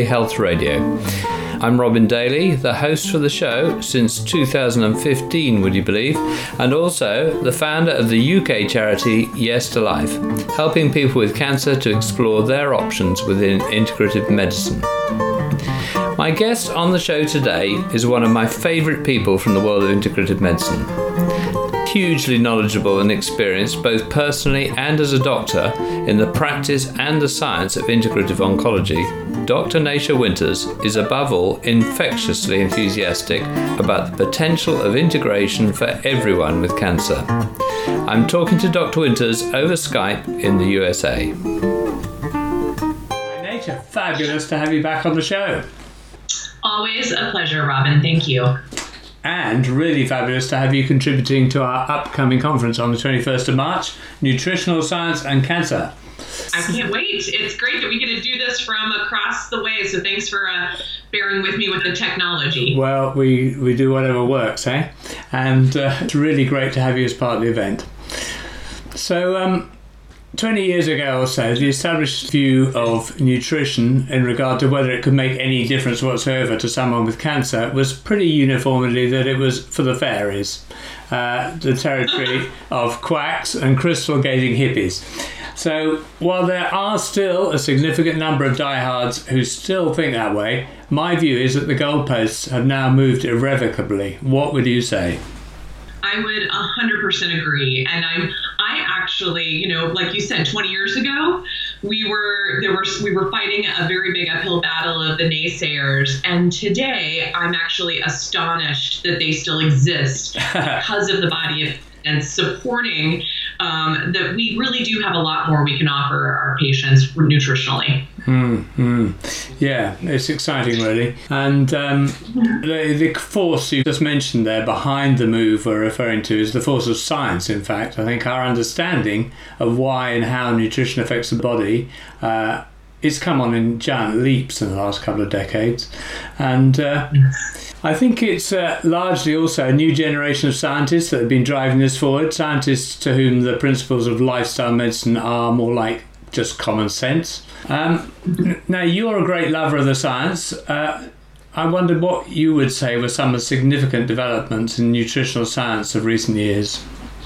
UK Health Radio. I'm Robin Daly, the host for the show since 2015, would you believe, and also the founder of the UK charity Yes to Life, helping people with cancer to explore their options within integrative medicine. My guest on the show today is one of my favourite people from the world of integrative medicine. Hugely knowledgeable and experienced both personally and as a doctor in the practice and the science of integrative oncology, Dr. Naysha Winters is above all infectiously enthusiastic about the potential of integration for everyone with cancer. I'm talking to Dr. Winters over Skype in the USA. Hi Naysha, fabulous to have you back on the show. Always a pleasure, Robin. Thank you. And really fabulous to have you contributing to our upcoming conference on the 21st of March, Nutritional Science and Cancer. I can't wait. It's great that we get to do this from across the way, so thanks for bearing with me with the technology. Well, we do whatever works, eh? And it's really great to have you as part of the event. So, 20 years ago or so, the established view of nutrition in regard to whether it could make any difference whatsoever to someone with cancer was pretty uniformly that it was for the fairies, the territory of quacks and crystal-gazing hippies. So while there are still a significant number of diehards who still think that way, my view is that the goalposts have now moved irrevocably. What would you say? I would 100% agree. And I actually, like you said, 20 years ago, we were fighting a very big uphill battle of the naysayers. And today, I'm actually astonished that they still exist because of the body of and supporting that we really do have a lot more we can offer our patients nutritionally. Yeah, it's exciting, really. And the force you just mentioned there behind the move we're referring to is the force of science, in fact. I think our understanding of why and how nutrition affects the body it's come on in giant leaps in the last couple of decades. And I think it's largely also a new generation of scientists that have been driving this forward, scientists to whom the principles of lifestyle medicine are more like just common sense. Now, you're a great lover of the science. I wondered what you would say were some of the significant developments in nutritional science of recent years.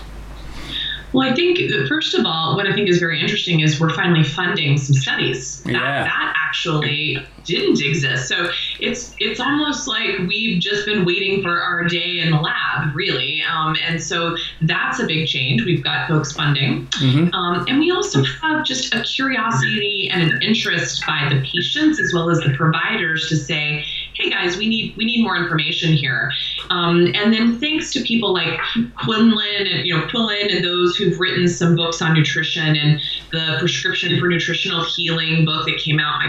Well, I think, first of all, what I think is very interesting is we're finally funding some studies that actually didn't exist. So it's almost like we've just been waiting for our day in the lab, really. And so that's a big change. We've got folks funding. And we also have just a curiosity and an interest by the patients as well as the providers to say, hey guys, we need more information here. And then thanks to people like Quinlan and those who've written some books on nutrition and the Prescription for Nutritional Healing book that came out,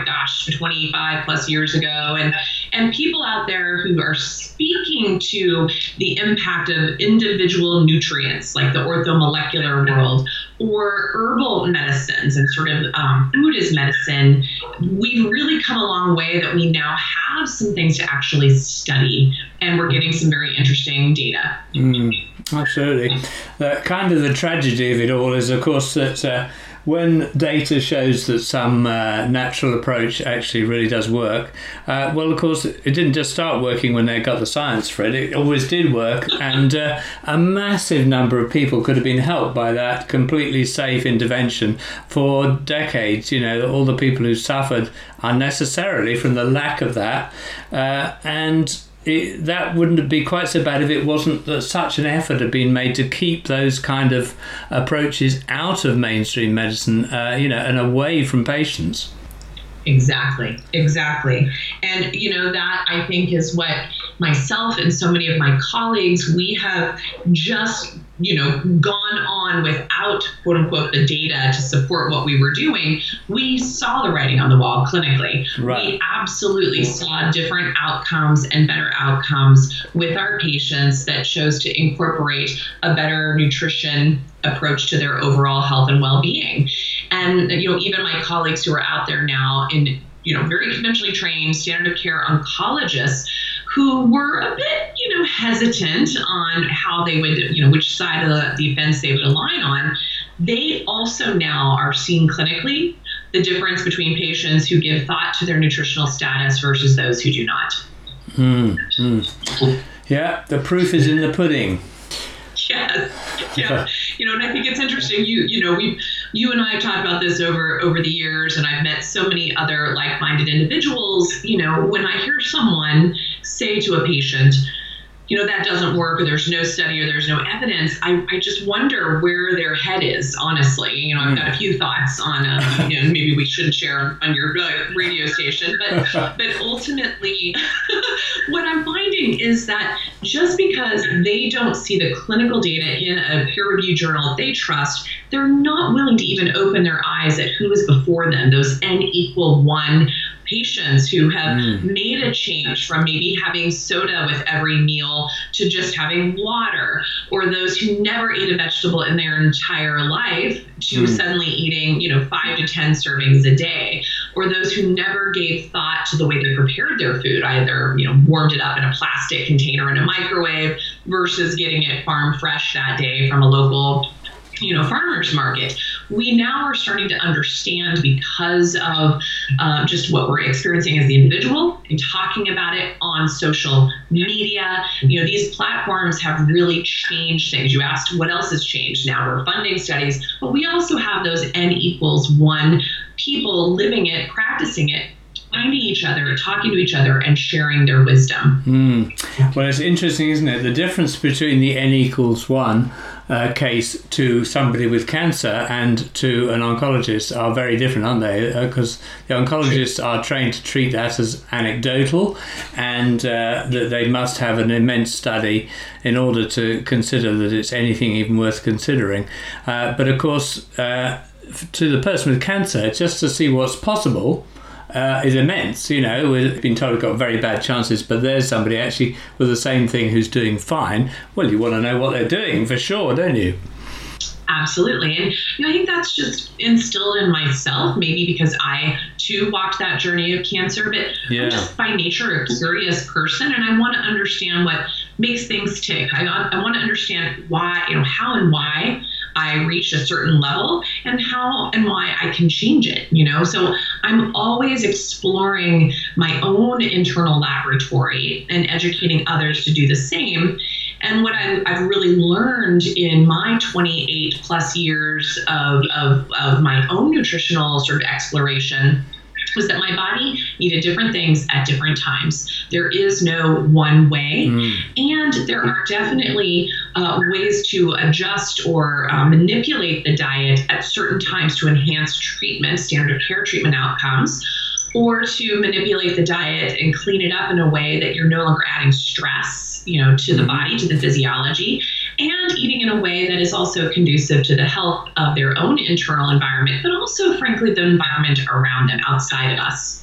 25 plus years ago, and people out there who are speaking to the impact of individual nutrients like the orthomolecular world or herbal medicines and sort of food as medicine. We've really come a long way that we now have some things to actually study, and we're getting some very interesting data. Absolutely. Kind of the tragedy of it all is, of course, that when data shows that some natural approach actually really does work, well, of course, it didn't just start working when they got the science for it. It always did work, and a massive number of people could have been helped by that completely safe intervention for decades. All the people who suffered unnecessarily from the lack of that, and that wouldn't be quite so bad if it wasn't that such an effort had been made to keep those kind of approaches out of mainstream medicine, and away from patients. Exactly. And, that I think is what myself and so many of my colleagues, we have just, gone on without, quote unquote, the data to support what we were doing. We saw the writing on the wall clinically. Right. We absolutely saw different outcomes and better outcomes with our patients that chose to incorporate a better nutrition approach to their overall health and well-being. And, even my colleagues who are out there now in, very conventionally trained standard of care oncologists who were a bit, hesitant on how they would, which side of the fence they would align on, they also now are seen clinically the difference between patients who give thought to their nutritional status versus those who do not. Yeah, the proof is in the pudding. Yes. Yeah. And I think it's interesting. You and I have talked about this over the years, and I've met so many other like-minded individuals. When I hear someone say to a patient, that doesn't work, or there's no study, or there's no evidence, I just wonder where their head is, honestly. I've got a few thoughts on, maybe we shouldn't share on your radio station, but ultimately, what I'm finding is that just because they don't see the clinical data in a peer-reviewed journal that they trust, they're not willing to even open their eyes at who is before them, those N=1 patients who have made a change from maybe having soda with every meal to just having water, or those who never ate a vegetable in their entire life to suddenly eating, 5 to 10 servings a day, or those who never gave thought to the way they prepared their food, either, warmed it up in a plastic container in a microwave versus getting it farm fresh that day from a local farmers market. We now are starting to understand, because of just what we're experiencing as the individual and talking about it on social media. These platforms have really changed things. You asked what else has changed. Now we're funding studies, but we also have those N=1 people living it, practicing it, finding each other, talking to each other, and sharing their wisdom. Well, it's interesting, isn't it? The difference between the N=1 case to somebody with cancer and to an oncologist are very different, aren't they? Because the oncologists are trained to treat that as anecdotal, and that they must have an immense study in order to consider that it's anything even worth considering. But of course, to the person with cancer, just to see what's possible is immense. We've been told we've got very bad chances, but there's somebody actually with the same thing who's doing fine. Well, you want to know what they're doing for sure, don't you? Absolutely. And I think that's just instilled in myself, maybe because I too walked that journey of cancer, but I'm just by nature a curious person, and I want to understand what makes things tick. I want to understand why, how and why I reached a certain level, and how and why I can change it, So I'm always exploring my own internal laboratory and educating others to do the same. And what I've really learned in my 28 plus years of my own nutritional sort of exploration was that my body needed different things at different times. There is no one way. And there are definitely ways to adjust or manipulate the diet at certain times to enhance treatment, standard of care treatment outcomes, or to manipulate the diet and clean it up in a way that you're no longer adding stress, to the body, to the physiology, and eating in a way that is also conducive to the health of their own internal environment, but also, frankly, the environment around them, outside of us.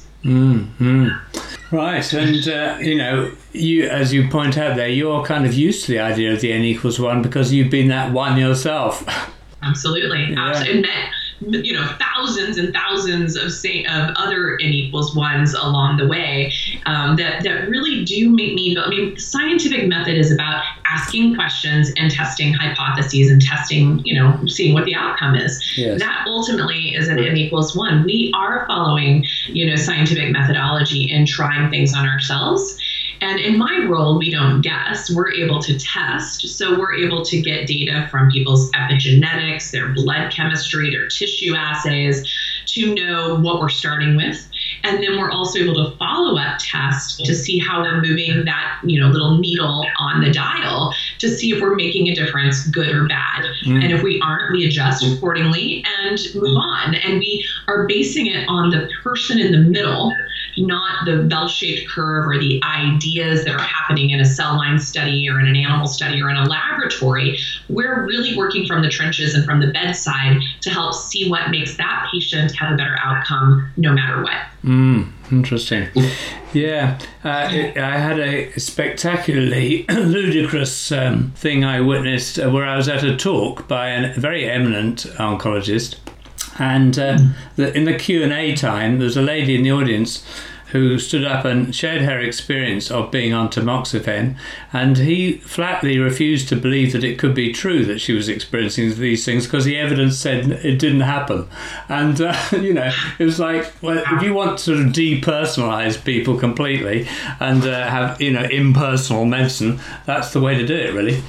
Right. And, you, as you point out there, you're kind of used to the idea of the N=1 because you've been that one yourself. Absolutely. Yeah. And met thousands and thousands of other N=1s along the way that really do make me feel. The scientific method is about asking questions and testing hypotheses and testing, seeing what the outcome is. Yes. That ultimately is an N=1. We are following, scientific methodology and trying things on ourselves. And in my role, we don't guess. We're able to test. So we're able to get data from people's epigenetics, their blood chemistry, their tissue assays, to know what we're starting with. And then we're also able to follow up test to see how we're moving that, little needle on the dial to see if we're making a difference, good or bad. And if we aren't, we adjust accordingly and move on. And we are basing it on the person in the middle, not the bell-shaped curve or the ideas that are happening in a cell line study or in an animal study or in a laboratory. We're really working from the trenches and from the bedside to help see what makes that patient have a better outcome no matter what. Interesting. Yeah, I had a spectacularly ludicrous thing I witnessed where I was at a talk by a very eminent oncologist, and in the Q&A time, there was a lady in the audience who stood up and shared her experience of being on tamoxifen, and he flatly refused to believe that it could be true that she was experiencing these things because the evidence said it didn't happen. And, it was like, well, if you want to sort of depersonalize people completely and have, impersonal medicine, that's the way to do it, really.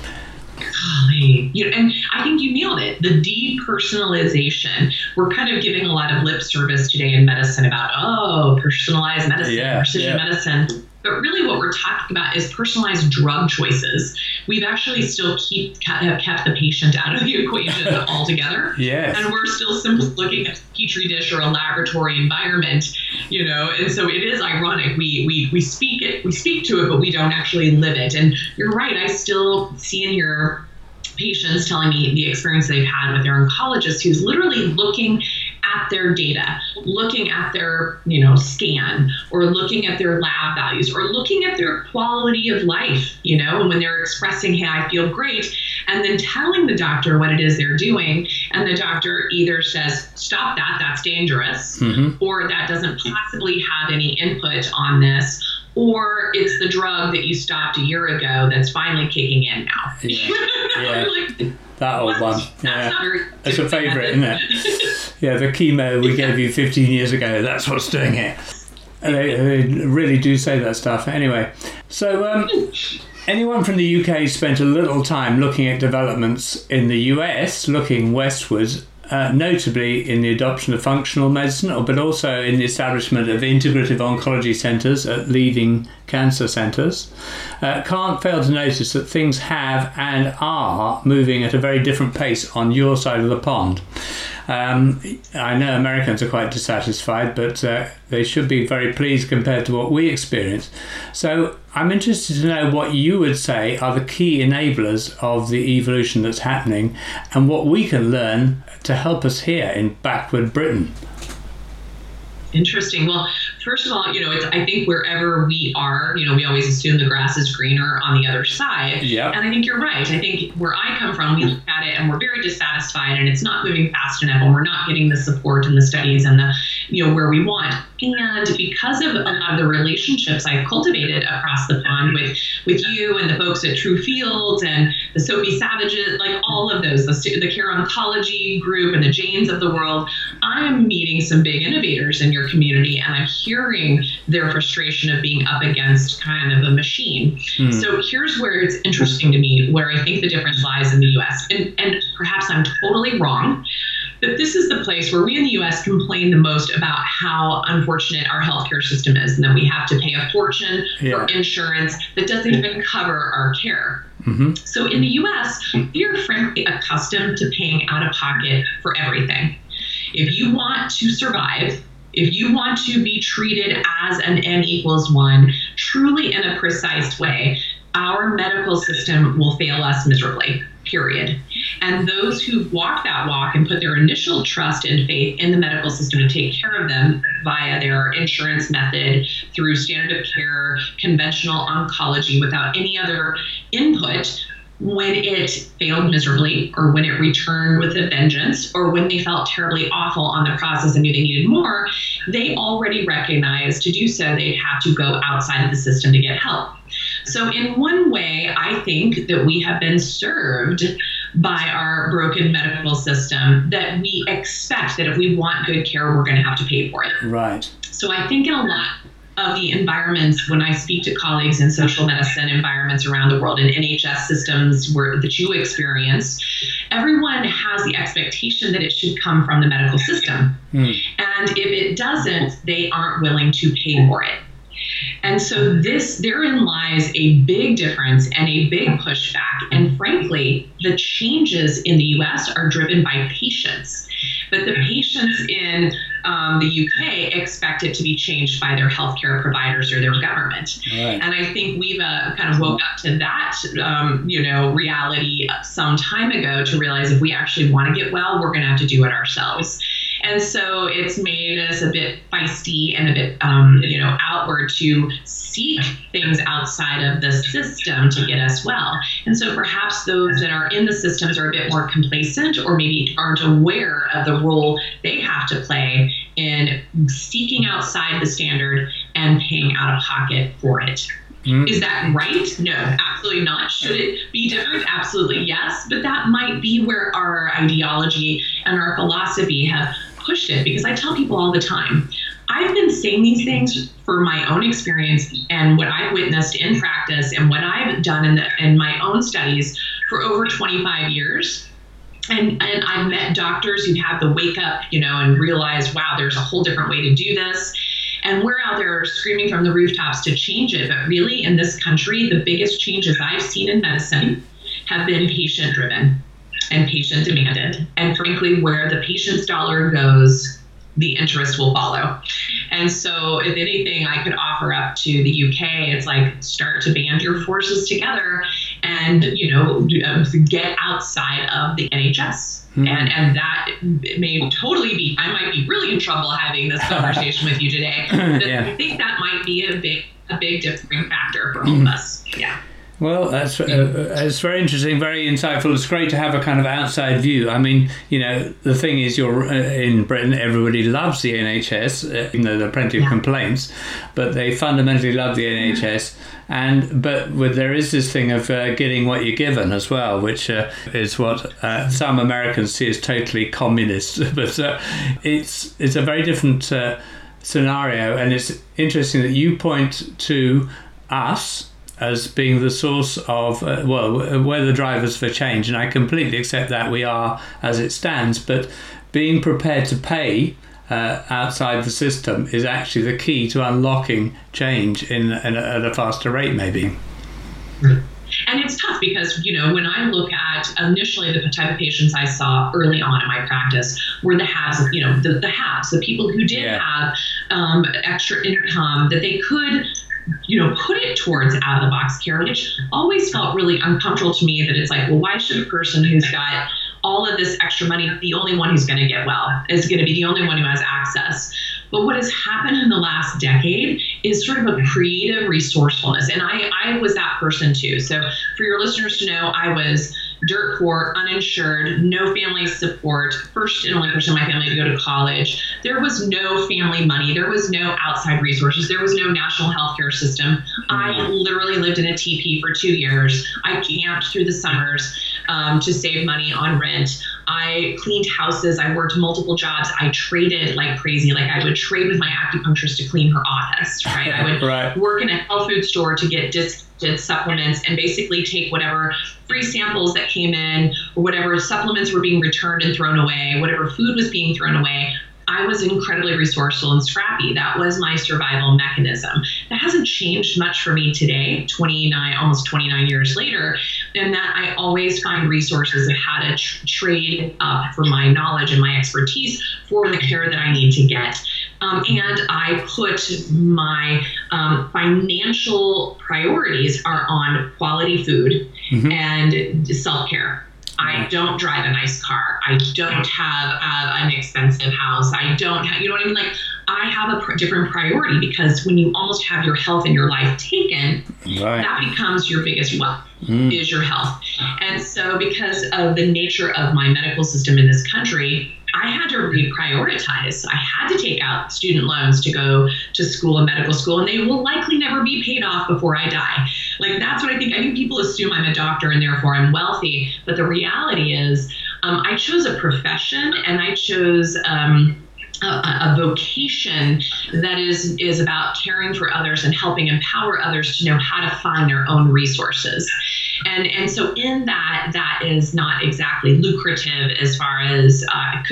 And I think you nailed it. The depersonalization. We're kind of giving a lot of lip service today in medicine about, personalized medicine, precision medicine. But really what we're talking about is personalized drug choices. We've actually still have kept the patient out of the equation altogether. Yes. And we're still simply looking at a petri dish or a laboratory environment, and so it is ironic. We speak to it, but we don't actually live it. And you're right, I still see and hear patients telling me the experience they've had with their oncologist who's literally looking at their data, looking at their, scan, or looking at their lab values, or looking at their quality of life, and when they're expressing, hey, I feel great, and then telling the doctor what it is they're doing, and the doctor either says, stop that, that's dangerous, or that doesn't possibly have any input on this, or it's the drug that you stopped a year ago that's finally kicking in now. Yeah. That old one. It's a favourite, isn't it? Yeah, the chemo we gave you 15 years ago, that's what's doing it. And they really do say that stuff. Anyway, so anyone from the UK spent a little time looking at developments in the US, looking westwards, notably in the adoption of functional medicine, but also in the establishment of integrative oncology centres at leading cancer centres, can't fail to notice that things have and are moving at a very different pace on your side of the pond. I know Americans are quite dissatisfied, but they should be very pleased compared to what we experience. So I'm interested to know what you would say are the key enablers of the evolution that's happening and what we can learn to help us here in backward Britain. Interesting. Well, first of all, I think wherever we are, we always assume the grass is greener on the other side. Yep. And I think you're right. I think where I come from, we look at it and we're very dissatisfied and it's not moving fast enough and we're not getting the support and the studies and the, where we want. And because of a lot of the relationships I've cultivated across the pond with you and the folks at True Fields and the Sophie Savages, like all of those, the Care Oncology group and the Janes of the world, I'm meeting some big innovators in your community and I'm hearing their frustration of being up against kind of a machine. So here's where it's interesting to me, where I think the difference lies in the US. And perhaps I'm totally wrong, but this is the place where we in the U.S. complain the most about how unfortunate our healthcare system is and that we have to pay a fortune for insurance that doesn't even cover our care. So in the U.S., we are frankly accustomed to paying out of pocket for everything. If you want to survive, if you want to be treated as an N=1, truly in a precise way, our medical system will fail us miserably, period. And those who walk that walk and put their initial trust and faith in the medical system to take care of them via their insurance method, through standard of care, conventional oncology, without any other input, when it failed miserably or when it returned with a vengeance or when they felt terribly awful on the process and knew they needed more, they already recognized to do so they'd have to go outside of the system to get help. So in one way, I think that we have been served by our broken medical system, that we expect that if we want good care, we're going to have to pay for it. Right. So I think in a lot of the environments, when I speak to colleagues in social medicine environments around the world and NHS systems that you experience, everyone has the expectation that it should come from the medical system. And if it doesn't, they aren't willing to pay for it. And so therein lies a big difference and a big pushback. And frankly, the changes in the US are driven by patients. But the patients in the UK expect it to be changed by their healthcare providers or their government. Right. And I think we've kind of woke up to that, reality some time ago to realize if we actually want to get well, we're going to have to do it ourselves. And so it's made us a bit feisty and a bit, outward to seek things outside of the system to get us well. And so perhaps those that are in the systems are a bit more complacent, or maybe aren't aware of the role they have to play in seeking outside the standard and paying out of pocket for it. Is that right? No, absolutely not. Should it be different? Absolutely yes. But that might be where our ideology and our philosophy have pushed it, because I tell people all the time, I've been saying these things for my own experience and what I've witnessed in practice and what I've done in my own studies for over 25 years. And I've met doctors who have the wake up, and realize, wow, there's a whole different way to do this. And we're out there screaming from the rooftops to change it. But really, in this country, the biggest changes I've seen in medicine have been patient driven and patient demanded. And frankly, where the patient's dollar goes, the interest will follow. And so if anything I could offer up to the UK, it's like, start to band your forces together and, get outside of the NHS. And that may totally be, I might be really in trouble having this conversation with you today. But I think that might be a big differing factor for all of us. Yeah. Well, that's very interesting, very insightful. It's great to have a kind of outside view. I mean, the thing is, you're in Britain, everybody loves the NHS, even though there are plenty of complaints, but they fundamentally love the NHS. But there is this thing of getting what you're given as well, which is what some Americans see as totally communist. But it's a very different scenario, and it's interesting that you point to us as being the source of, we're the drivers for change. And I completely accept that we are as it stands, but being prepared to pay outside the system is actually the key to unlocking change at a faster rate, maybe. And it's tough because, when I look at initially the type of patients I saw early on in my practice were the haves, the haves, the people who did have extra income that they could put it towards out of the box care, which always felt really uncomfortable to me, that it's like, well, why should a person who's got all of this extra money, the only one who's going to get well, is going to be the only one who has access? But what has happened in the last decade is sort of a creative resourcefulness. And I was that person too. So for your listeners to know, I was dirt poor, uninsured, no family support, first and only person in my family to go to college. There was no family money. There was no outside resources. There was no national healthcare system. I literally lived in a teepee for 2 years. I camped through the summers to save money on rent. I cleaned houses. I worked multiple jobs. I traded like crazy. Like I would trade with my acupuncturist to clean her office, right? I would work in a health food store to get discounted supplements and basically take whatever free samples that came in, or whatever supplements were being returned and thrown away, whatever food was being thrown away. I was incredibly resourceful and scrappy. That was my survival mechanism. That hasn't changed much for me today, almost 29 years later, in that I always find resources of how to trade up for my knowledge and my expertise for the care that I need to get. And I put my financial priorities are on quality food and self-care. I don't drive a nice car. I don't have an expensive house. I don't have, you know what I mean? Like, I have a different priority, because when you almost have your health and your life taken, that becomes your biggest wealth, is your health. And so because of the nature of my medical system in this country, I had to reprioritize. I had to take out student loans to go to school and medical school, and they will likely never be paid off before I die. Like, that's what I think. I think people assume I'm a doctor and therefore I'm wealthy. But the reality is I chose a profession, and I chose a vocation that is about caring for others and helping empower others to know how to find their own resources. And so in that is not exactly lucrative as far as,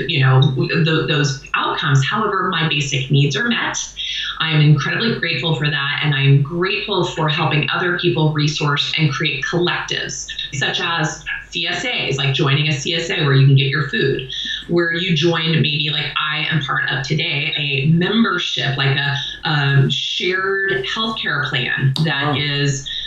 those outcomes. However, my basic needs are met. I'm incredibly grateful for that. And I'm grateful for helping other people resource and create collectives, such as CSAs, like joining a CSA where you can get your food, where you join, maybe like I am part of today, a membership, like a shared healthcare plan that is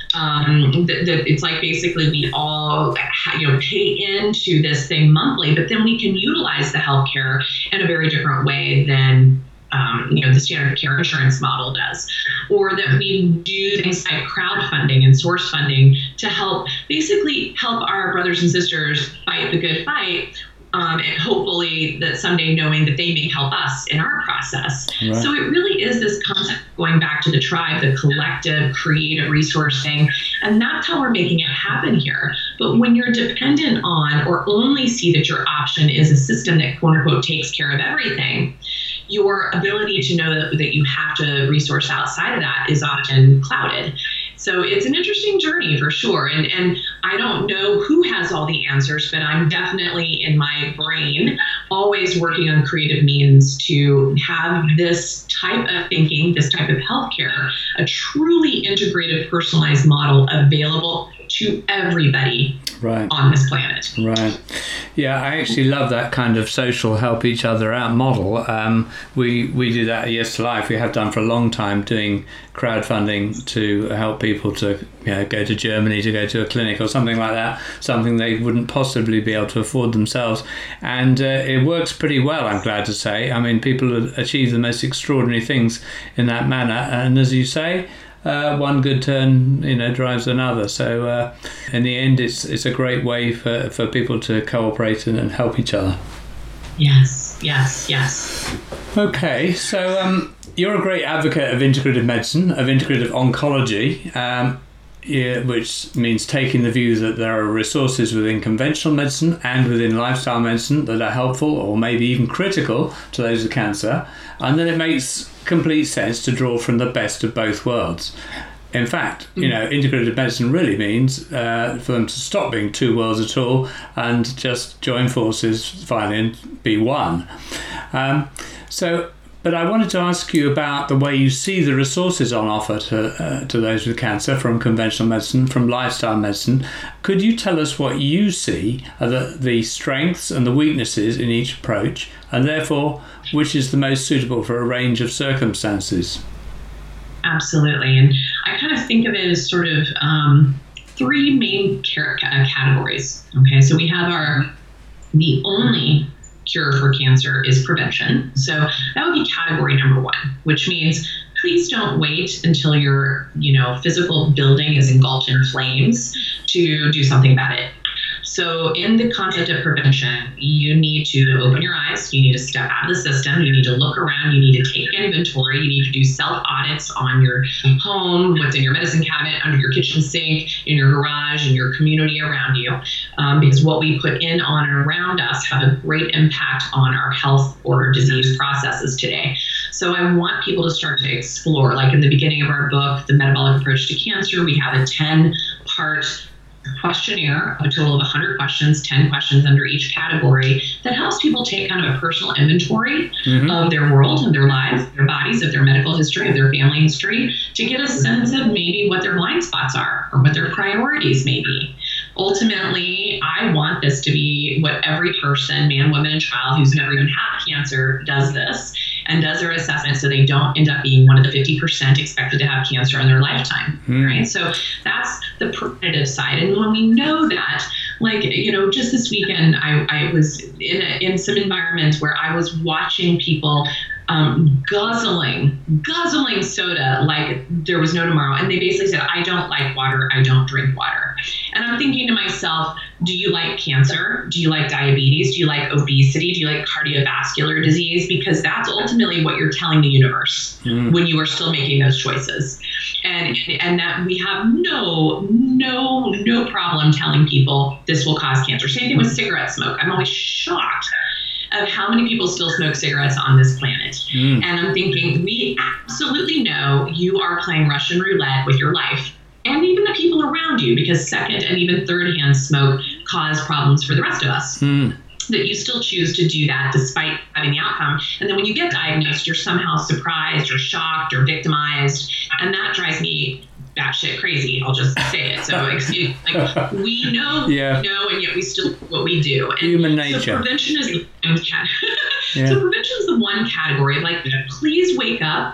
that it's like basically we all pay into this thing monthly, but then we can utilize the healthcare in a very different way than the standard care insurance model does, or that we do things like crowdfunding and source funding to help our brothers and sisters fight the good fight. And hopefully that someday knowing that they may help us in our process. Right. So it really is this concept going back to the tribe, the collective, creative resourcing, and that's how we're making it happen here. But when you're dependent on or only see that your option is a system that quote unquote takes care of everything, your ability to know that you have to resource outside of that is often clouded. So it's an interesting journey for sure. And I don't know who has all the answers, but I'm definitely in my brain always working on creative means to have this type of thinking, this type of healthcare, a truly integrated, personalized model available to everybody on this planet. Right. Yeah, I actually love that kind of social help each other out model. We do that at Yes to Life. We have done for a long time, doing crowdfunding to help people to go to Germany to go to a clinic or something like that, something they wouldn't possibly be able to afford themselves. And it works pretty well, I'm glad to say. I mean, people achieve the most extraordinary things in that manner. And as you say, one good turn, drives another. So in the end, it's a great way for people to cooperate and help each other. Yes. Okay, so you're a great advocate of integrative medicine, of integrative oncology, which means taking the view that there are resources within conventional medicine and within lifestyle medicine that are helpful or maybe even critical to those with cancer, and then it makes complete sense to draw from the best of both worlds. In fact, integrative medicine really means for them to stop being two worlds at all and just join forces finally and be one. But I wanted to ask you about the way you see the resources on offer to those with cancer from conventional medicine, from lifestyle medicine. Could you tell us what you see are the strengths and the weaknesses in each approach, and therefore which is the most suitable for a range of circumstances? Absolutely. And I kind of think of it as sort of three main categories. Okay, so we have the only cure for cancer is prevention. So that would be category number one, which means please don't wait until your physical building is engulfed in flames to do something about it. So in the concept of prevention, you need to open your eyes, you need to step out of the system, you need to look around, you need to take inventory, you need to do self-audits on your home, what's in your medicine cabinet, under your kitchen sink, in your garage, in your community around you, because what we put in, on, and around us have a great impact on our health or disease processes today. So I want people to start to explore, like in the beginning of our book, The Metabolic Approach to Cancer, we have a 10-part questionnaire, a total of 100 questions, 10 questions under each category, that helps people take kind of a personal inventory of their world, of their lives, their bodies, of their medical history, of their family history, to get a sense of maybe what their blind spots are or what their priorities may be. Ultimately, I want this to be what every person, man, woman, and child who's never even had cancer does this and does their assessment so they don't end up being one of the 50% expected to have cancer in their lifetime, right? So that's the preventative side. And when we know that, just this weekend, I was in some environments where I was watching people guzzling soda like there was no tomorrow. And they basically said, I don't like water, I don't drink water. And I'm thinking to myself, do you like cancer? Do you like diabetes? Do you like obesity? Do you like cardiovascular disease? Because that's ultimately what you're telling the universe when you are still making those choices. And that we have no problem telling people this will cause cancer. Same thing with cigarette smoke. I'm always shocked of how many people still smoke cigarettes on this planet. And I'm thinking, we absolutely know you are playing Russian roulette with your life and even the people around you, because second and even third hand smoke cause problems for the rest of us. That you still choose to do that despite having the outcome. And then when you get diagnosed, you're somehow surprised or shocked or victimized. And that drives me batshit crazy. I'll just say it. So we know, and yet we still do what we do. And human nature. So prevention is the one category. Please wake up,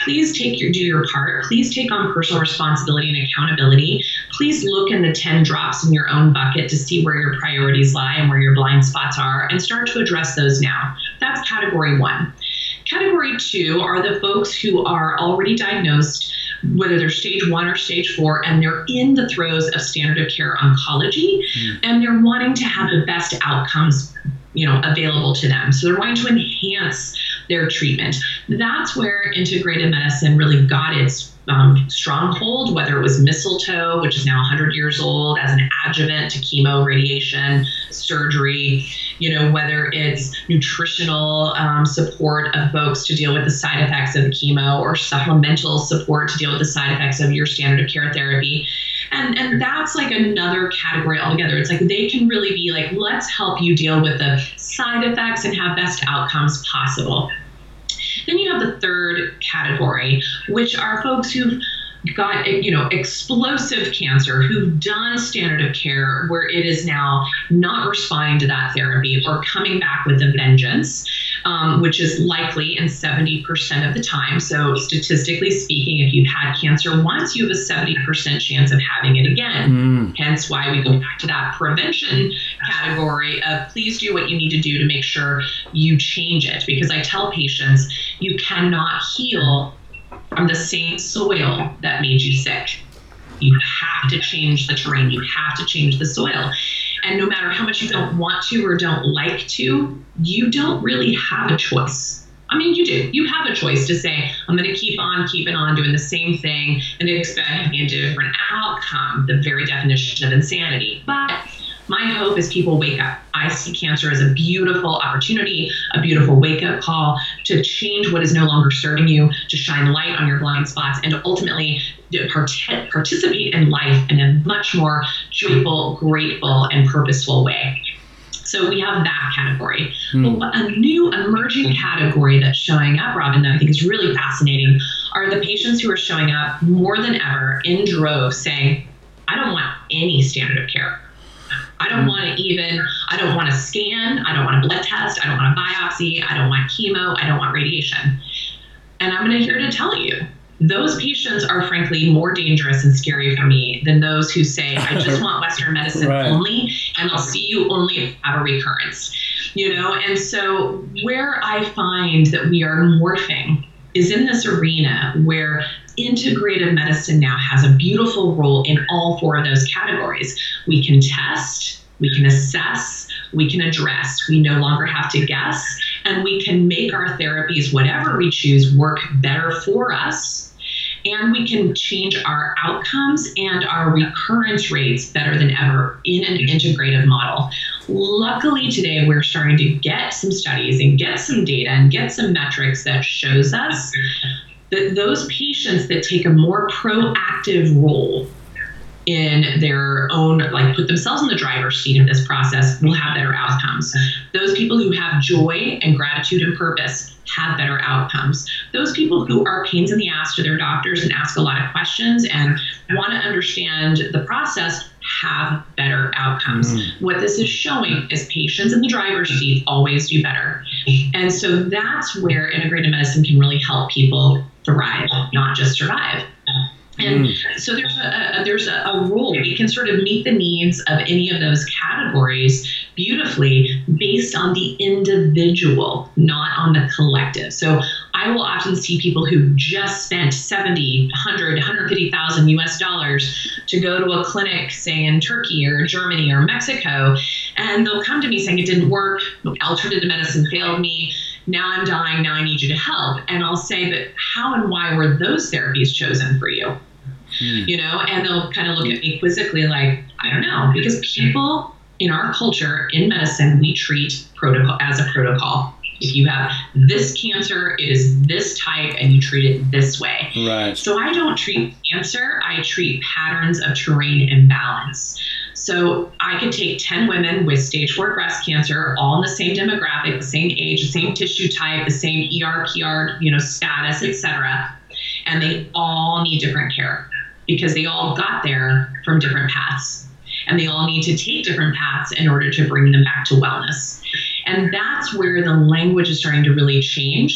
please do your part. Please take on personal responsibility and accountability. Please look in the 10 drops in your own bucket to see where your priorities lie and where your blind spots are, and start to address those now. That's category 1. Category 2 are the folks who are already diagnosed, whether they're stage 1 or stage 4, and they're in the throes of standard of care oncology, and they're wanting to have the best outcomes, available to them. So they're wanting to enhance their treatment. That's where integrative medicine really got its stronghold, whether it was mistletoe, which is now 100 years old, as an adjuvant to chemo, radiation, surgery, whether it's nutritional support of folks to deal with the side effects of chemo, or supplemental support to deal with the side effects of your standard of care therapy. And that's like another category altogether. It's like they can really be like, let's help you deal with the side effects and have best outcomes possible. Then you have the third category, which are folks who've got, explosive cancer, who've done standard of care where it is now not responding to that therapy or coming back with a vengeance, which is likely in 70% of the time. So statistically speaking, if you've had cancer once, you have a 70% chance of having it again. Hence why we go back to that prevention category of please do what you need to do to make sure you change it. Because I tell patients, you cannot heal from the same soil that made you sick. You have to change the terrain. You have to change the soil. And no matter how much you don't want to or don't like to, you don't really have a choice. I mean, you do. You have a choice to say, I'm going to keep on keeping on doing the same thing and expecting a different outcome, the very definition of insanity. But my hope is people wake up. I see cancer as a beautiful opportunity, a beautiful wake-up call to change what is no longer serving you, to shine light on your blind spots, and to ultimately participate in life in a much more joyful, grateful, and purposeful way. So we have that category. But a new emerging category that's showing up, Robin, that I think is really fascinating, are the patients who are showing up more than ever in droves saying, I don't want any standard of care. I don't want a scan, I don't want a blood test, I don't want a biopsy, I don't want chemo, I don't want radiation. And I'm here to tell you, those patients are frankly more dangerous and scary for me than those who say, I just want Western medicine only, and I'll see you only if I have a recurrence. And so where I find that we are morphing is in this arena where integrative medicine now has a beautiful role in all 4 of those categories. We can test, we can assess, we can address. We no longer have to guess, and we can make our therapies, whatever we choose, work better for us. And we can change our outcomes and our recurrence rates better than ever in an integrative model. Luckily today, we're starting to get some studies and get some data and get some metrics that shows us that those patients that take a more proactive role in their own, put themselves in the driver's seat of this process, will have better outcomes. Those people who have joy and gratitude and purpose have better outcomes. Those people who are pains in the ass to their doctors and ask a lot of questions and want to understand the process have better outcomes. What this is showing is patients in the driver's seat always do better. And so that's where integrative medicine can really help people thrive, not just survive. And so there's a role. We can sort of meet the needs of any of those categories beautifully based on the individual, not on the collective. So I will often see people who just spent $70, $100, $150,000 US to go to a clinic, say in Turkey or Germany or Mexico, and they'll come to me saying it didn't work, alternative medicine failed me, now I'm dying, now I need you to help. And I'll say, but how and why were those therapies chosen for you? And they'll kind of look at me quizzically like, I don't know, because people in our culture, in medicine, we treat protocol as a protocol. If you have this cancer, it is this type, and you treat it this way. Right. So I don't treat cancer, I treat patterns of terrain imbalance. So I could take 10 women with stage 4 breast cancer, all in the same demographic, the same age, the same tissue type, the same ER, PR, status, etc. And they all need different care because they all got there from different paths. And they all need to take different paths in order to bring them back to wellness. And that's where the language is starting to really change.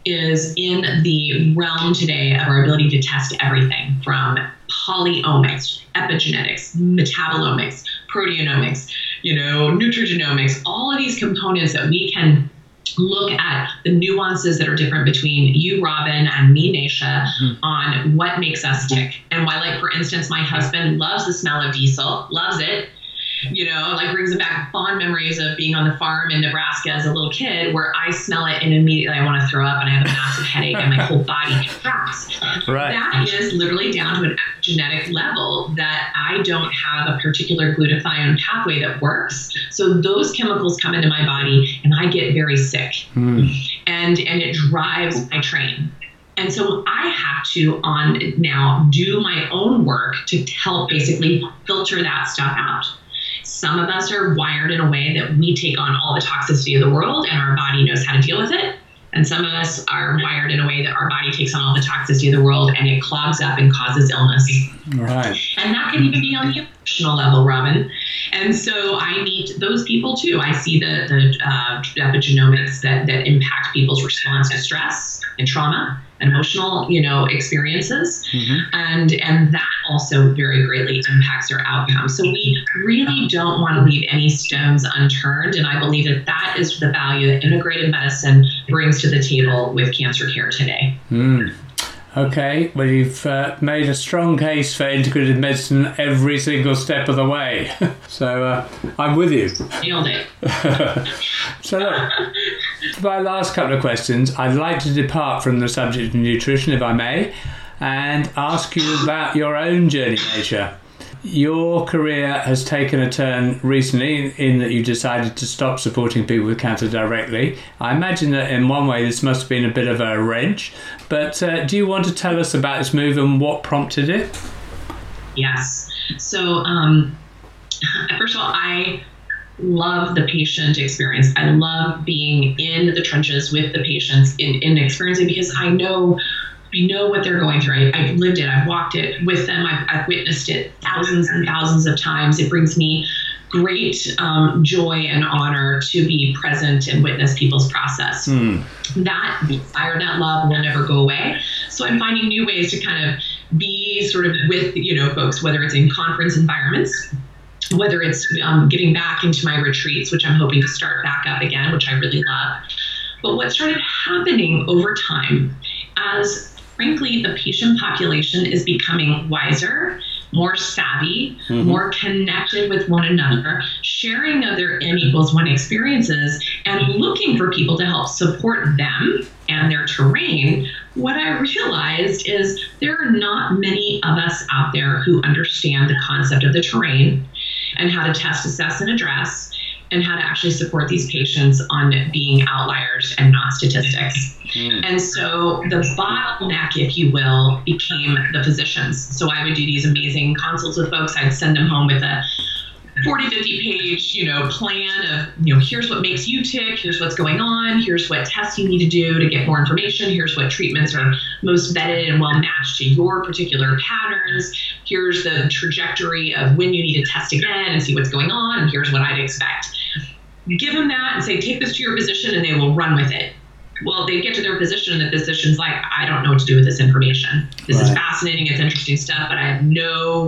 is in the realm today of our ability to test everything from polyomics, epigenetics, metabolomics, proteomics, nutrigenomics, all of these components that we can look at the nuances that are different between you, Robin, and me, Naisha, on what makes us tick. And why, like, for instance, my husband loves the smell of diesel, loves it. Brings him back fond memories of being on the farm in Nebraska as a little kid, where I smell it and immediately I want to throw up and I have a massive headache and my whole body contracts. Right. That is literally down to an genetic level that I don't have a particular glutathione pathway that works. So those chemicals come into my body and I get very sick. And it drives my train. And so I have to now do my own work to help basically filter that stuff out. Some of us are wired in a way that we take on all the toxicity of the world and our body knows how to deal with it. And some of us are wired in a way that our body takes on all the toxicity of the world and it clogs up and causes illness. Right. And that can even be on the emotional level, Robin. And so I meet those people too. I see the epigenomics that impact people's response to stress and trauma and emotional, experiences. And that also very greatly impacts their outcome. So we really don't want to leave any stones unturned. And I believe that is the value that integrative medicine brings to the table with cancer care today. Okay, well, you've made a strong case for integrative medicine every single step of the way. So I'm with you. Nailed it. So look, for my last couple of questions, I'd like to depart from the subject of nutrition, if I may, and ask you about your own journey, Naisha. Your career has taken a turn recently in that you decided to stop supporting people with cancer directly. I imagine that in one way this must have been a bit of a wrench, but do you want to tell us about this move and what prompted it? Yes. So first of all, I love the patient experience. I love being in the trenches with the patients in experiencing, because I know what they're going through. I've lived it. I've walked it with them. I've witnessed it thousands and thousands of times. It brings me great joy and honor to be present and witness people's process. That desire, that love will never go away. So I'm finding new ways to kind of be sort of with, folks, whether it's in conference environments, whether it's getting back into my retreats, which I'm hoping to start back up again, which I really love. But what started happening over time, as frankly, the patient population is becoming wiser, more savvy, more connected with one another, sharing of their N=1 experiences, and looking for people to help support them and their terrain. What I realized is there are not many of us out there who understand the concept of the terrain and how to test, assess, and address, and how to actually support these patients on being outliers and not statistics. And so the bottleneck, if you will, became the physicians. So I would do these amazing consults with folks. I'd send them home with a 40, 50 page, plan of, here's what makes you tick, here's what's going on, here's what tests you need to do to get more information, here's what treatments are most vetted and well matched to your particular patterns, here's the trajectory of when you need to test again and see what's going on, and here's what I'd expect. Give them that and say, take this to your physician, and they will run with it. Well, they get to their physician, and the physician's like, I don't know what to do with this information. This is fascinating, it's interesting stuff, but I have no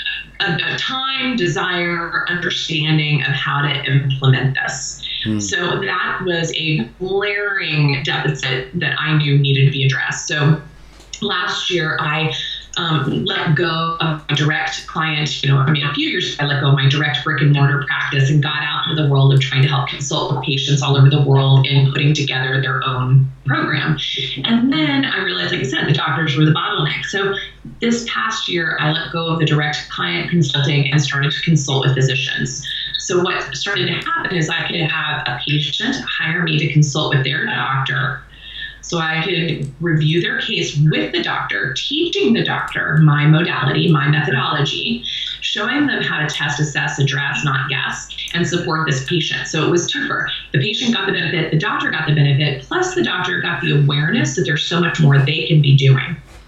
time, desire, or understanding of how to implement this. So that was a glaring deficit that I knew needed to be addressed. So last year, I let go of a direct client, a few years ago, I let go of my direct brick and mortar practice and got out into the world of trying to help consult with patients all over the world in putting together their own program. And then I realized, like I said, the doctors were the bottleneck. So this past year, I let go of the direct client consulting and started to consult with physicians. So what started to happen is I could have a patient hire me to consult with their doctor. So I could review their case with the doctor, teaching the doctor my modality, my methodology, showing them how to test, assess, address, not guess, and support this patient. So it was twofer. The patient got the benefit, the doctor got the benefit, plus the doctor got the awareness that there's so much more they can be doing.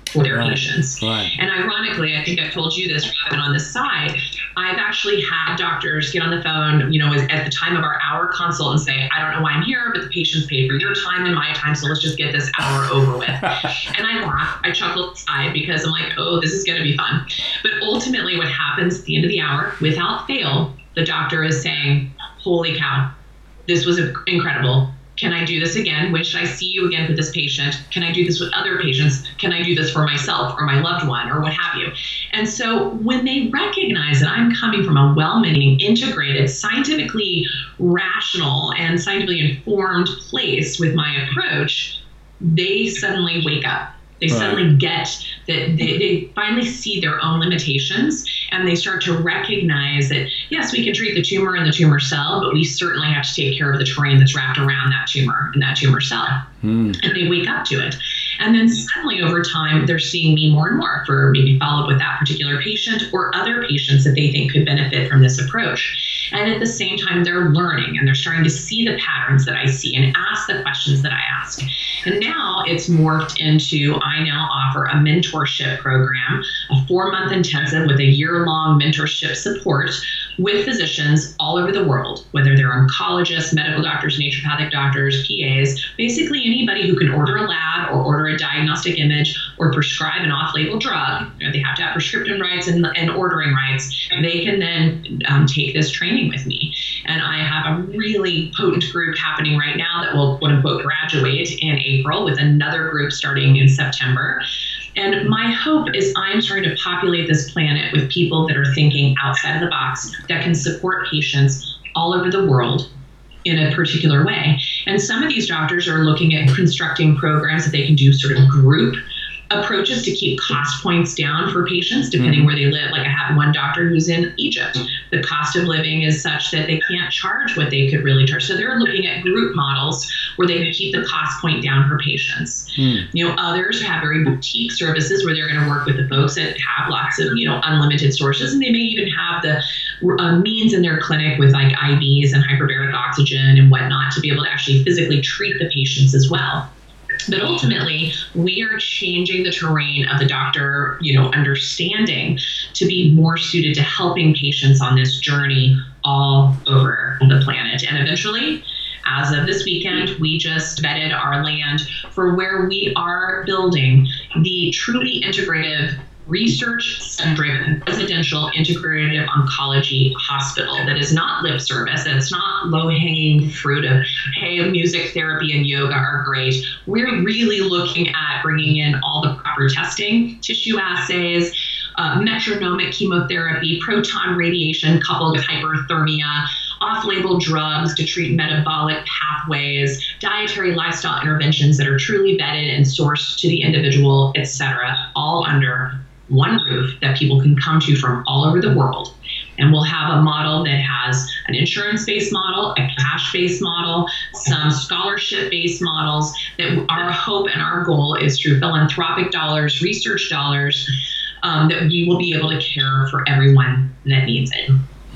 for their patients. Right. And ironically, I think I've told you this, Robin, on this side, I've actually had doctors get on the phone, at the time of our hour consult and say, I don't know why I'm here, but the patient's paid for your time and my time, so let's just get this hour over with. And I laugh, I chuckle aside because I'm like, oh, this is going to be fun. But ultimately what happens at the end of the hour, without fail, the doctor is saying, holy cow, this was incredible. Can I do this again? When should I see you again for this patient? Can I do this with other patients? Can I do this for myself or my loved one or what have you? And so when they recognize that I'm coming from a well-meaning, integrated, scientifically rational, and scientifically informed place with my approach, they suddenly wake up. They suddenly get that they finally see their own limitations, and they start to recognize that, yes, we can treat the tumor and the tumor cell, but we certainly have to take care of the terrain that's wrapped around that tumor and that tumor cell. And they wake up to it. And then suddenly over time, they're seeing me more and more for maybe follow up with that particular patient or other patients that they think could benefit from this approach. And at the same time, they're learning and they're starting to see the patterns that I see and ask the questions that I ask. And now it's morphed into, I now offer a mentorship program, a 4-month intensive with a year-long mentorship support with physicians all over the world, whether they're oncologists, medical doctors, naturopathic doctors, PAs, basically anybody who can order a lab or order a diagnostic image or prescribe an off-label drug. They have to have prescription rights and ordering rights. They can then take this training with me. And I have a really potent group happening right now that will, quote unquote, graduate in April with another group starting in September. And my hope is I'm starting to populate this planet with people that are thinking outside of the box, that can support patients all over the world in a particular way. And some of these doctors are looking at constructing programs that they can do sort of group approaches to keep cost points down for patients, depending where they live. Like I have one doctor who's in Egypt. The cost of living is such that they can't charge what they could really charge. So they're looking at group models where they can keep the cost point down for patients. Others have very boutique services where they're going to work with the folks that have lots of, unlimited sources. And they may even have the means in their clinic with like IVs and hyperbaric oxygen and whatnot to be able to actually physically treat the patients as well. But ultimately, we are changing the terrain of the doctor, understanding to be more suited to helping patients on this journey all over the planet. And eventually, as of this weekend, we just vetted our land for where we are building the truly integrative, research-centric, residential integrative oncology hospital that is not lip service, that it's not low-hanging fruit of, hey, music therapy and yoga are great. We're really looking at bringing in all the proper testing, tissue assays, metronomic chemotherapy, proton radiation coupled with hyperthermia, off-label drugs to treat metabolic pathways, dietary lifestyle interventions that are truly vetted and sourced to the individual, et cetera, all under one roof that people can come to from all over the world. And we'll have a model that has an insurance-based model, a cash-based model, some scholarship-based models, that our hope and our goal is through philanthropic dollars, research dollars, that we will be able to care for everyone that needs it.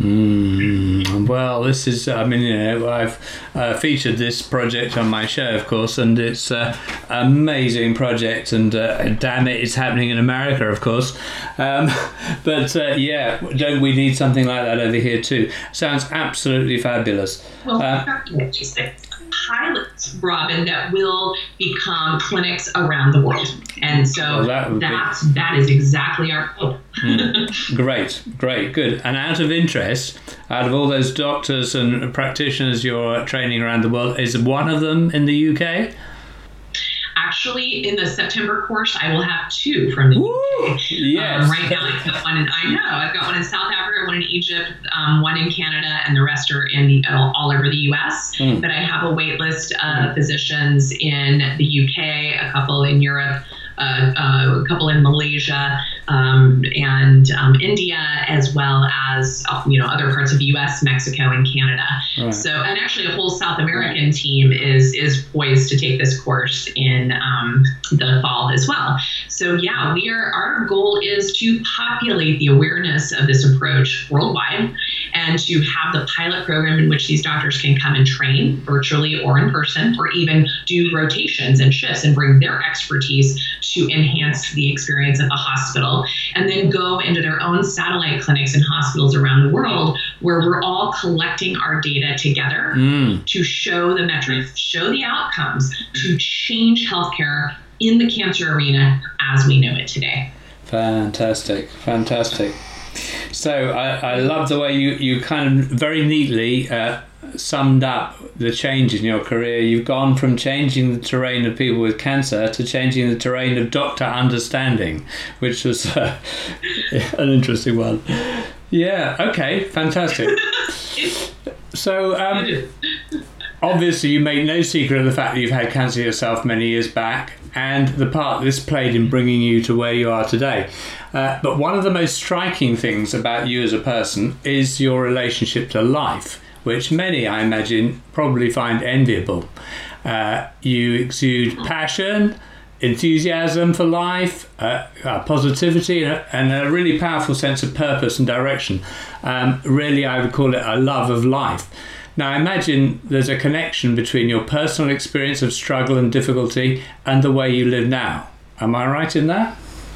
Well, this is, I've featured this project on my show, of course, and it's an amazing project, and damn it, it's happening in America, of course. But don't we need something like that over here too? Sounds absolutely fabulous. Well, pilots, Robin, that will become clinics around the world. And so that is exactly our hope. Great, good. And out of interest, out of all those doctors and practitioners you're training around the world, is one of them in the UK? Actually, in the September course, I will have 2 from the UK. Yes. Right now, I've got one in South Africa, one in Egypt, one in Canada, and the rest are in all over the US. But I have a wait list of physicians in the UK, a couple in Europe, a couple in Malaysia, and India, as well as other parts of the U.S., Mexico, and Canada. Right. So, and actually, a whole South American team is poised to take this course in the fall as well. So, yeah, our goal is to populate the awareness of this approach worldwide, and to have the pilot program in which these doctors can come and train virtually or in person, or even do rotations and shifts and bring their expertise to enhance the experience at the hospital, and then go into their own satellite clinics and hospitals around the world where we're all collecting our data together to show the metrics, show the outcomes, to change healthcare in the cancer arena as we know it today. Fantastic. So I love the way you kind of very neatly summed up the change in your career. You've gone from changing the terrain of people with cancer to changing the terrain of doctor understanding, which was an interesting one. Yeah, okay, fantastic. So obviously you make no secret of the fact that you've had cancer yourself many years back, and the part this played in bringing you to where you are today. But one of the most striking things about you as a person is your relationship to life, which many, I imagine, probably find enviable. You exude passion, enthusiasm for life, positivity, and a really powerful sense of purpose and direction. Really, I would call it a love of life. Now, I imagine there's a connection between your personal experience of struggle and difficulty and the way you live now. Am I right in that?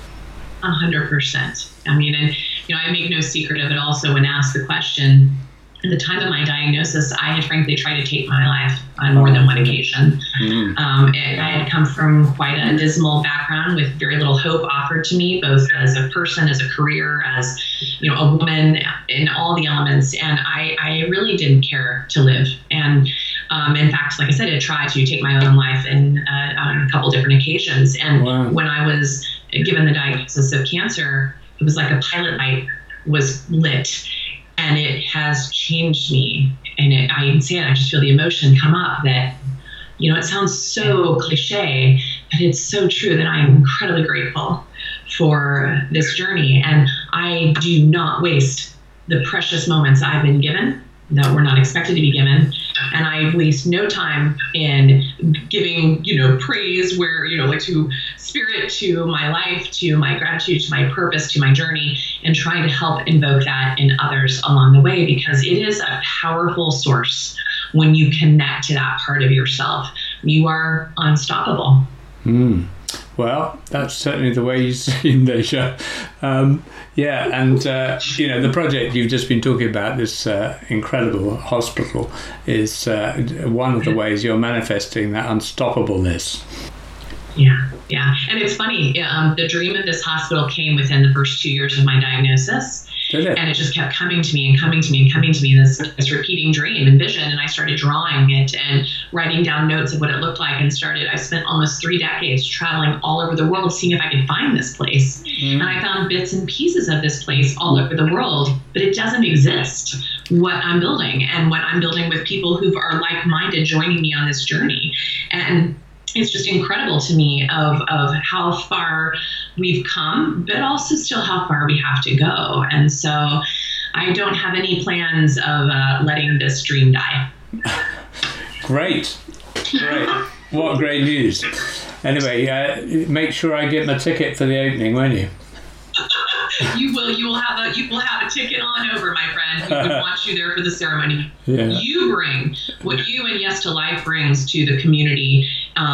100%. I mean, and I make no secret of it also when asked the question. At the time of my diagnosis, I had frankly tried to take my life on more than one occasion. I had come from quite a dismal background with very little hope offered to me, both as a person, as a career, as a woman, in all the elements. And I really didn't care to live. And in fact, like I said, I tried to take my own life on a couple different occasions. And when I was given the diagnosis of cancer, it was like a pilot light was lit. And it has changed me. And I can say it, I just feel the emotion come up that, it sounds so cliche, but it's so true that I am incredibly grateful for this journey. And I do not waste the precious moments I've been given that were not expected to be given. And I waste no time in giving, praise where, like to spirit, to my life, to my gratitude, to my purpose, to my journey, and trying to help invoke that in others along the way, because it is a powerful source when you connect to that part of yourself. You are unstoppable. Well, that's certainly the way you seem, Naisha. And the project you've just been talking about, this incredible hospital, is one of the ways you're manifesting that unstoppableness. Yeah. And it's funny, the dream of this hospital came within the first 2 years of my diagnosis. Did it? And it just kept coming to me and coming to me and coming to me, this repeating dream and vision. And I started drawing it and writing down notes of what it looked like, and I spent almost 3 decades traveling all over the world, seeing if I could find this place. And I found bits and pieces of this place all over the world, but it doesn't exist, what I'm building, and what I'm building with people who are like-minded joining me on this journey. And it's just incredible to me of how far we've come, but also still how far we have to go. And so I don't have any plans of letting this dream die. Great. What great news. Anyway, make sure I get my ticket for the opening, won't you? You will have a ticket on over, my friend. We would want you there for the ceremony. Yeah. You bring what you and Yes to Life brings to the community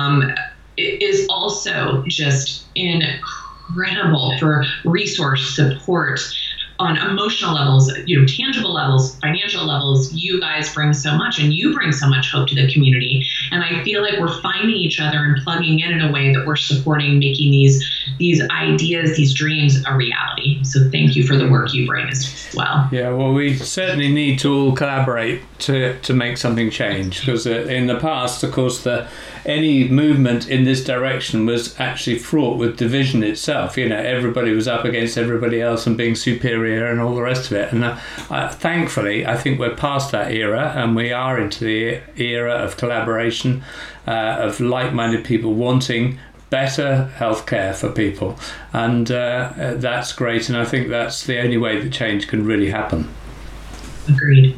is also just incredible for resource support on emotional levels, tangible levels, financial levels. You guys bring so much, and you bring so much hope to the community. And I feel like we're finding each other and plugging in a way that we're supporting making these ideas, these dreams a reality. So thank you for the work you bring as well. Yeah, well, we certainly need to all collaborate to make something change, because in the past, of course, any movement in this direction was actually fraught with division itself. Everybody was up against everybody else and being superior and all the rest of it. And thankfully, I think we're past that era, and we are into the era of collaboration, of like-minded people wanting better healthcare for people. And that's great. And I think that's the only way that change can really happen. Agreed.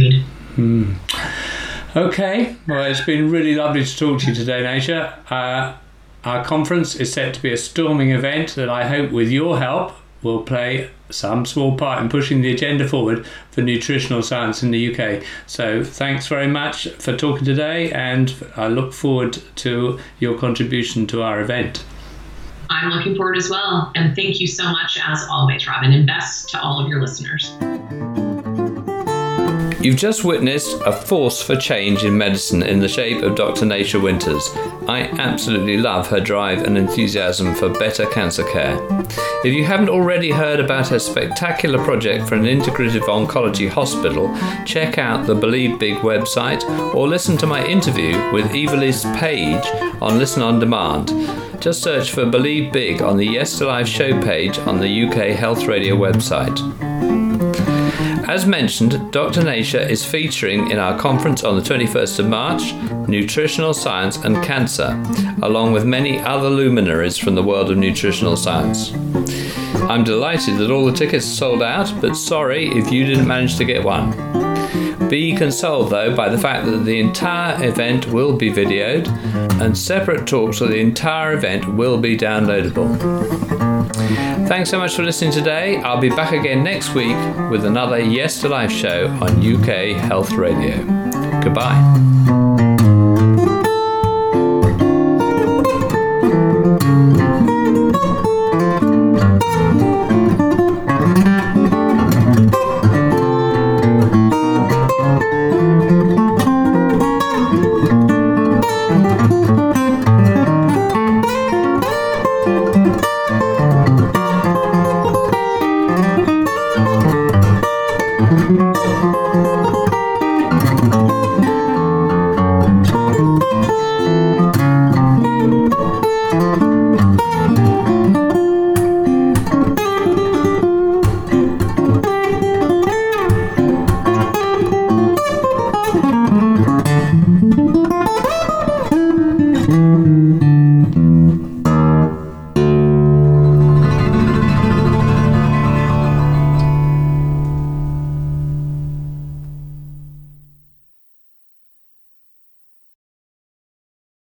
Okay, well, it's been really lovely to talk to you today, Naisha. Our conference is set to be a storming event that I hope, with your help, will play some small part in pushing the agenda forward for nutritional science in the UK. So thanks very much for talking today, and I look forward to your contribution to our event. I'm looking forward as well. And thank you so much, as always, Robin, and best to all of your listeners. You've just witnessed a force for change in medicine in the shape of Dr. Naysha Winters. I absolutely love her drive and enthusiasm for better cancer care. If you haven't already heard about her spectacular project for an integrative oncology hospital, check out the Believe Big website or listen to my interview with Evelise Page on Listen on Demand. Just search for Believe Big on the Yes to Life show page on the UK Health Radio website. As mentioned, Dr. Naysha is featuring in our conference on the 21st of March, Nutritional Science and Cancer, along with many other luminaries from the world of nutritional science. I'm delighted that all the tickets are sold out, but sorry if you didn't manage to get one. Be consoled though by the fact that the entire event will be videoed and separate talks of the entire event will be downloadable. Thanks so much for listening today. I'll be back again next week with another Yes to Life show on UK Health Radio. Goodbye.